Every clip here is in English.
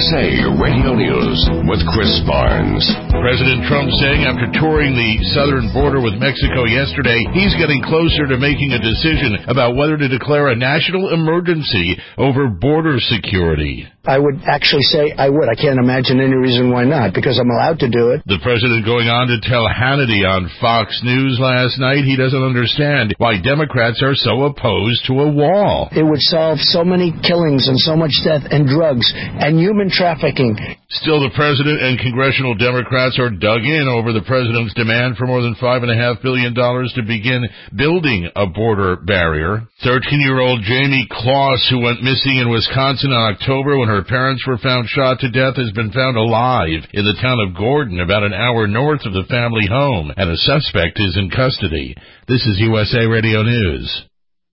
USA Radio News with Chris Barnes. President Trump saying after touring the southern border with Mexico yesterday, he's getting closer to making a decision about whether to declare a national emergency over border security. I would actually say I would. I can't imagine any reason why not, because I'm allowed to do it. The president going on to tell Hannity on Fox News last night he doesn't understand why Democrats are so opposed to a wall. It would solve so many killings and so much death and drugs and human trafficking. Still, the president and congressional Democrats are dug in over the president's demand for more than $5.5 billion to begin building a border barrier. 13-year-old Jamie Kloss, who went missing in Wisconsin in October when her parents were found shot to death, has been found alive in the town of Gordon, about an hour north of the family home, and a suspect is in custody. This is USA Radio News.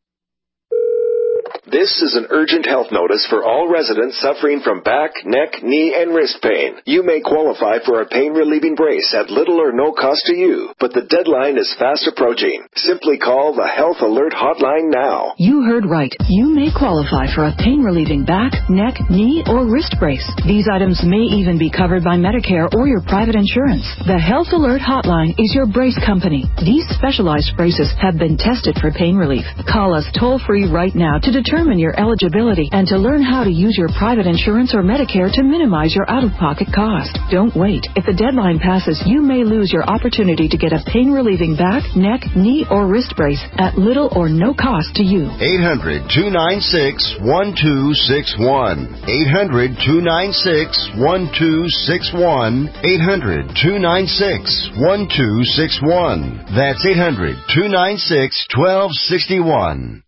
This is an urgent health notice for all residents suffering from back, neck, knee, and wrist pain. You may qualify for a pain-relieving brace at little or no cost to you, but the deadline is fast approaching. Simply call the Health Alert Hotline now. You heard right. You may qualify for a pain-relieving back, neck, knee, or wrist brace. These items may even be covered by Medicare or your private insurance. The Health Alert Hotline is your brace company. These specialized braces have been tested for pain relief. Call us toll-free right now to determine your eligibility and to learn how to use your private insurance or Medicare to minimize your out-of-pocket cost. Don't wait. If the deadline passes, you may lose your opportunity to get a pain-relieving back, neck, knee, or wrist brace at little or no cost to you. 800-296-1261. 800-296-1261. 800-296-1261. That's 800-296-1261.